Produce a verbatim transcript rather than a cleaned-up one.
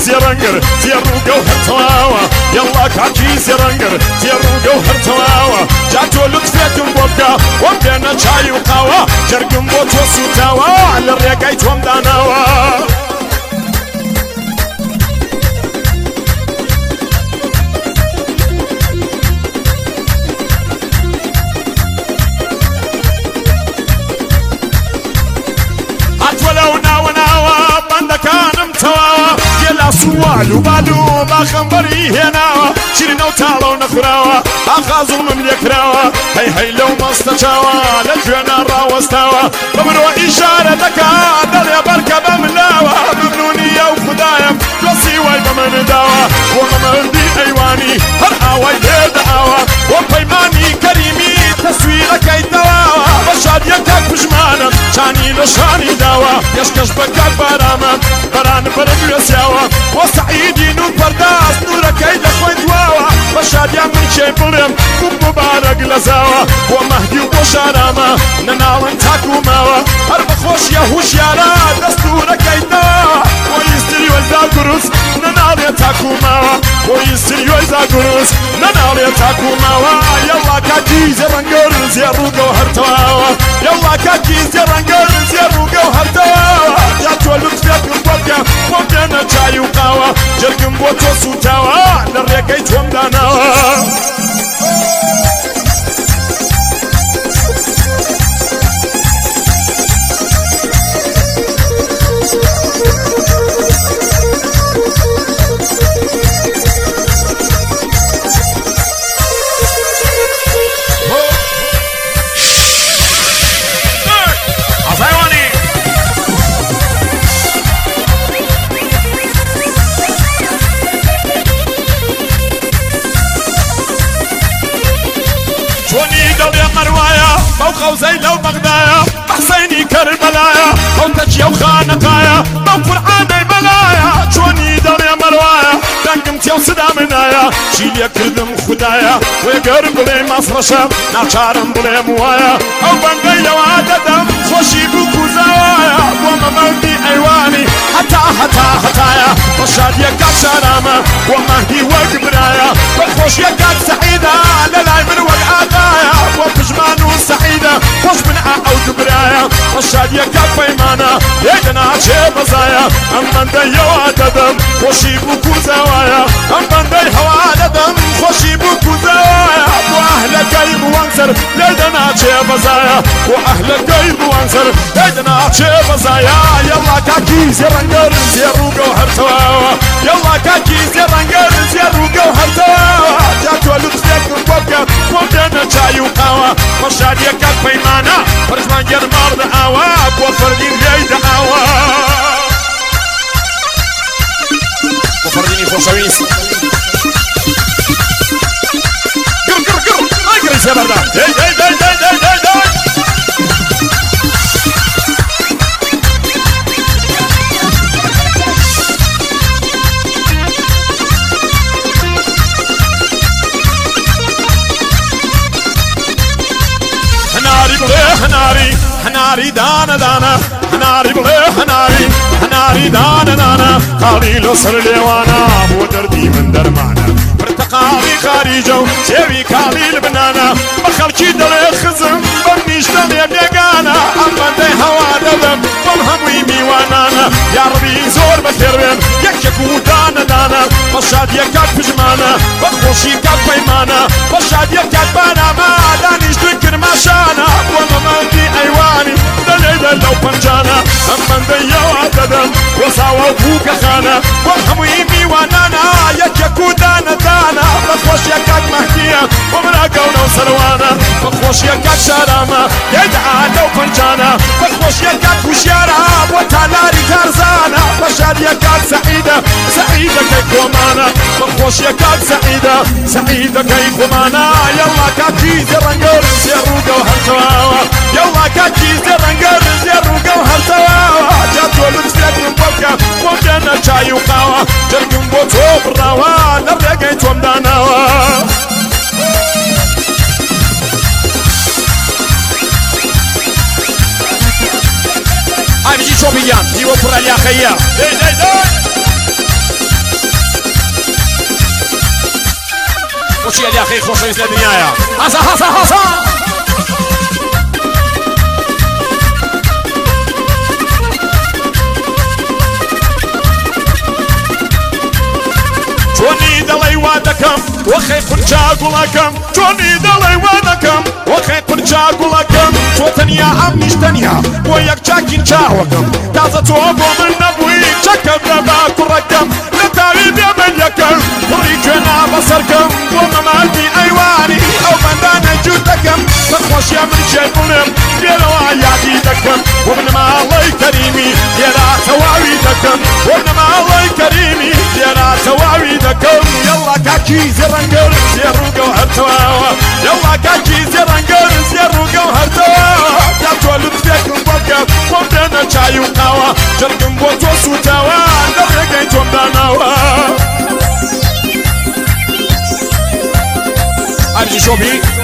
زێڕەنگەر زێڕووگە و هەرتەواوە یەڵا کاکی زێڕەنگەر زێڕووگە و هەرتەواوە جا تۆ لوتفێکم بۆ بکە وەم بێنە چای و قاوە جەرگم بۆ تۆ سوتاوە لە ڕێگای تۆم داناوە سوال و بالو با خەمبەری هێناوە شیرینە و تاڵە و نەخوراوە ئاخا زوڵمم لێکراوە هەی هەی لەو مەستە چاوە لە کوێنە ڕاوەستاوە بە مرۆ ئیشارە دەکات دەڵێ بەرکە بە ملاوە ممنونیە و خودایەم دۆستی وای بە منداوە بۆ مەمەردی ئەیوانی هەر ئاوای لێدەئاوە بۆ پەیمانی کەریمی تەسویرەکەی تەواوە بە شادیەکە کوژمانم چانی لە شانی داوە پێشکەش بە کات بارامە بەران بەرە وێسیاوە بۆ سەعیدین و پەرداز نورەکەی لە خۆی دواوە بە شادیان من چێ بڵێم بوو مبارەک لە زاوە بۆ مەهدی و بۆ شارامە نەناڵن تاکوماوە هەر بەخۆشیە هوشیارە دەستورەکەی تەواوە بۆی ستریۆی زاگوروس نەناڵێ تاکوماوە بۆی ستریۆی زاگوروس نەناڵێ تاکوماوە یەڵا کاکی زێڕەنگەر زێڕووگە و هەرتەواوە یەڵا کاکی زێڕەنگەر زێڕووگە و هەرتەواوە جا تۆ لوتفێکم بۆ بکە بۆ بێنە چای و قاوە جەرگم بۆ تۆ سوتاوە لە ڕێگەی تۆم داناوە قوزي لو بغدايا حسيني كربلايا او تجي وخانقايا او قرعاني بلايا شوني داري مروايا دنقمتي وسدا منايا شيليا كردم خدايا ويقرب لي مفرشة ناچارم بلي موايا او بنقيا وعددم خوشي بوكو زوايا وممردي ايواني حتى حتى حتايا رشاد يكاد شرامة ومهدي وقبرايا بخوش يكاد سعيدة للاي من وقعدايا وبجمان وسعيدة خوش من او دبرايا رشاد يكاد بيمانا يدنا عشي بزايا امان دي وعددم خوشي بوكو زوايا امان دي هوعددم خوشي بوكو زوايا واهل قيب وانسر يدنا عشي بزايا واهل قيب وانسر يدنا عشي بزايا يلا كاكي زيرنجر زيروغو هرتواوا يلا كاكي زيرنجر زيروغو هرتواوا جاتو لطفيك بوكا وبدنا چاي وقاوا مشادية كاك بيمانا فرجمان جرمار دعاوا وفردين لي دعاوا وفرديني خوشويس قر قر قر اقري سيبردا هي هي هي هي هي هي هناري هناري دانا دانا هناري بلي هناري هناري دانا دانا قليل صر ليوانا بو دردي من درمانا برتقالي خارجو سيوي قليل بنانا بخلشي دلي خزم بمنيش دلي بيقانا اما دي هوا دلم بمهموي ميوانانا يا ربي زور بخيرين يك يكو دانا دانا بشاد يكاد بجمانا بخوشي كاد بيمانا بشاد يكاد بانا ما دانيش دكر ماشانا وممردي ايواني دلي لو بنجانا اما دي وعددم وصاوا وفوك خانا ومهموي ميوانانا يك يكو دانا دانا بخوش يكاد مهدية ومراقونا وسروانا بخوش يكاد شارامة يدعى لو بنجانا بخوش يكاد وشيارا وتالاري كارزانا بشاد يكاد سعيدة سعيدة كي كومانا بخوش يكاد سعيدة سعيدة كي كومانا يلا كاكي زرنجر زيروغا وهرتواوا يلا كاكي زرنجر زيروغا وهرتواوا جاتو لطفيك نبوكا ومدنا چاي وقاوا جرقم بوتو براوا نرقاي توم داناوا هاي بيجي شوبيان ديو براليا خيا داي داي داي ناوچیە لیاقەی خۆشەویست لە دنیاە هەسا هەسا هەسا چۆنی دەڵێی وا دەکەم وەخەی پرچا گوڵەکەم چۆنی دەڵێی وا دەکەم وەخەی پرچا گوڵەکەم تۆ تەنیا ئەم نیش تەنیا بۆ یەک چاکین چاوەکەم تازە تۆ بۆ من نەبووی چەکەم لەبا کوڕەکەم لە تاوی بێمەلیەکەم کوڕی کوێنا بەسەرکەم بۆ مەماتی ئەیوانی ئەو بەندانە جووت دەکەم بەخۆشیە من شێبوونم لێرەوە یادی دەکەم بۆ منماڵەی کەریمی لێرا تەواوی دەکەم بۆ منماڵەی کەریمی لێرا تەواوی دەکەم یەڵا کاکی زێڕەنگەر زێڕووگە و هەرتەواوە یەڵا کاکی زێڕەنگەر زێڕووگە و هەرتەواوە یا تۆ لوتفێکم بۆ بکە بۆم دێنە چای و قاوە جەرگم بۆ تۆ سوتەوە لە ڕێگەی تۆم داناوە ئەرزی شۆبی